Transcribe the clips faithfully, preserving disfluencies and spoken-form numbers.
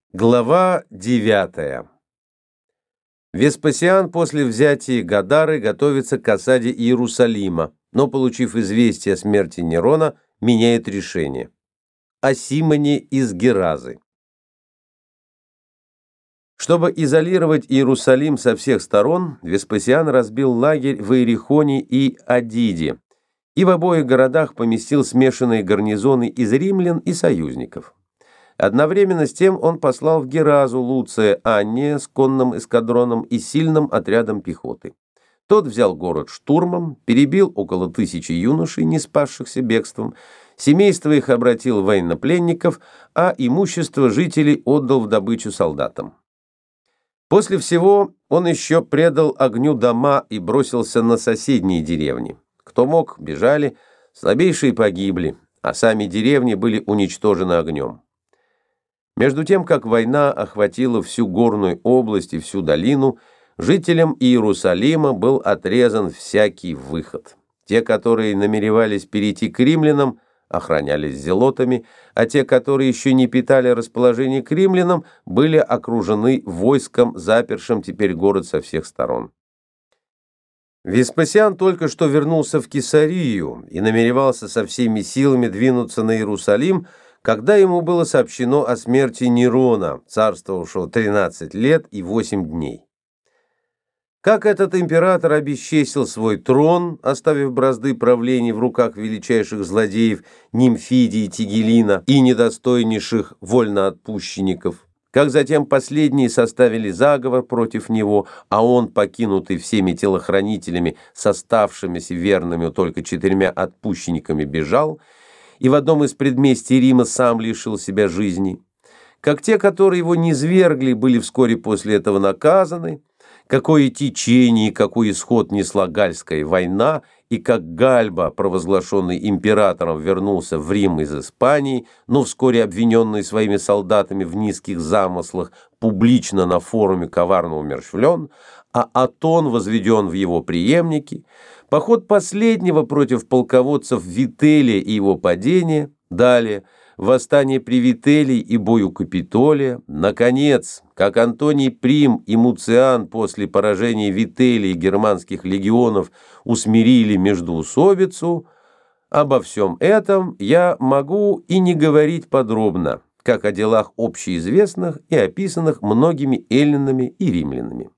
Глава девятая. Веспасиан после взятия Гадары готовится к осаде Иерусалима, но, получив известие о смерти Нерона, меняет решение. О Симоне из Геразы. Чтобы изолировать Иерусалим со всех сторон, Веспасиан разбил лагерь в Иерихоне и Адиде, и в обоих городах поместил смешанные гарнизоны из римлян и союзников. Одновременно с тем он послал в Геразу Луция Анния с конным эскадроном и сильным отрядом пехоты. Тот взял город штурмом, перебил около тысячи юношей, не спасшихся бегством, семейство их обратил в военнопленников, а имущество жителей отдал в добычу солдатам. После всего он еще предал огню дома и бросился на соседние деревни. Кто мог, бежали, слабейшие погибли, а сами деревни были уничтожены огнем. Между тем, как война охватила всю горную область и всю долину, жителям Иерусалима был отрезан всякий выход. Те, которые намеревались перейти к римлянам, охранялись зелотами, а те, которые еще не питали расположение к римлянам, были окружены войском, запершим теперь город со всех сторон. Веспасиан только что вернулся в Кесарию и намеревался со всеми силами двинуться на Иерусалим, когда ему было сообщено о смерти Нерона, царствовавшего тринадцать лет и восемь дней. Как этот император обесчестил свой трон, оставив бразды правления в руках величайших злодеев Нимфидии, Тигелина и недостойнейших вольноотпущенников, как затем последние составили заговор против него, а он, покинутый всеми телохранителями, с оставшимися верными только четырьмя отпущенниками, бежал, и в одном из предместий Рима сам лишил себя жизни, как те, которые его низвергли, были вскоре после этого наказаны, какое течение и какой исход несла Гальская война, и как Гальба, провозглашенный императором, вернулся в Рим из Испании, но вскоре обвиненный своими солдатами в низких замыслах, публично на форуме коварно умерщвлен, а Атон возведен в его преемники, поход последнего против полководцев Вителия и его падение, далее восстание при Вителии и бой у Капитолия, наконец, как Антоний Прим и Муциан после поражения Вителии германских легионов усмирили междоусобицу, обо всем этом я могу и не говорить подробно, как о делах общеизвестных и описанных многими эллинами и римлянами.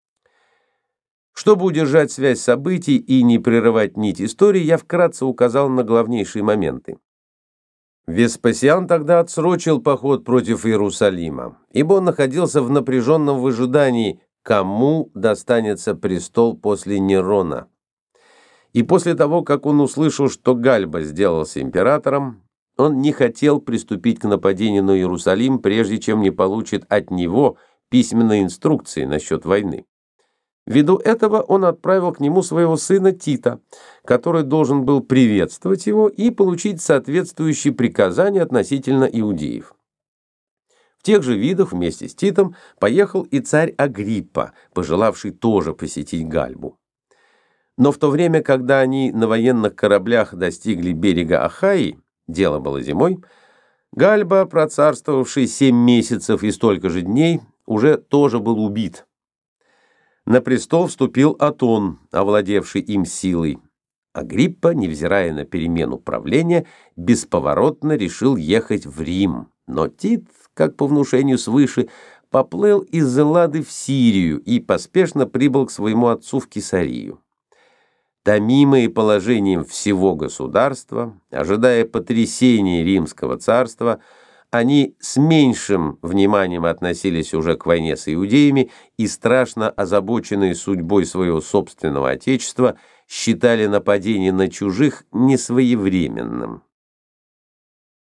Чтобы удержать связь событий и не прерывать нить истории, я вкратце указал на главнейшие моменты. Веспасиан тогда отсрочил поход против Иерусалима, ибо он находился в напряженном выжидании, кому достанется престол после Нерона. И после того, как он услышал, что Гальба сделался императором, он не хотел приступить к нападению на Иерусалим, прежде чем не получит от него письменные инструкции насчет войны. Ввиду этого он отправил к нему своего сына Тита, который должен был приветствовать его и получить соответствующие приказания относительно иудеев. В тех же видах вместе с Титом поехал и царь Агриппа, пожелавший тоже посетить Гальбу. Но в то время, когда они на военных кораблях достигли берега Ахаи, дело было зимой, Гальба, процарствовавший семь месяцев и столько же дней, уже тоже был убит. На престол вступил Атон, овладевший им силой. Агриппа, невзирая на перемену правления, бесповоротно решил ехать в Рим. Но Тит, как по внушению свыше, поплыл из Эллады в Сирию и поспешно прибыл к своему отцу в Кесарию. Томимые положением всего государства, ожидая потрясения римского царства, они с меньшим вниманием относились уже к войне с иудеями и, страшно озабоченные судьбой своего собственного отечества, считали нападение на чужих несвоевременным.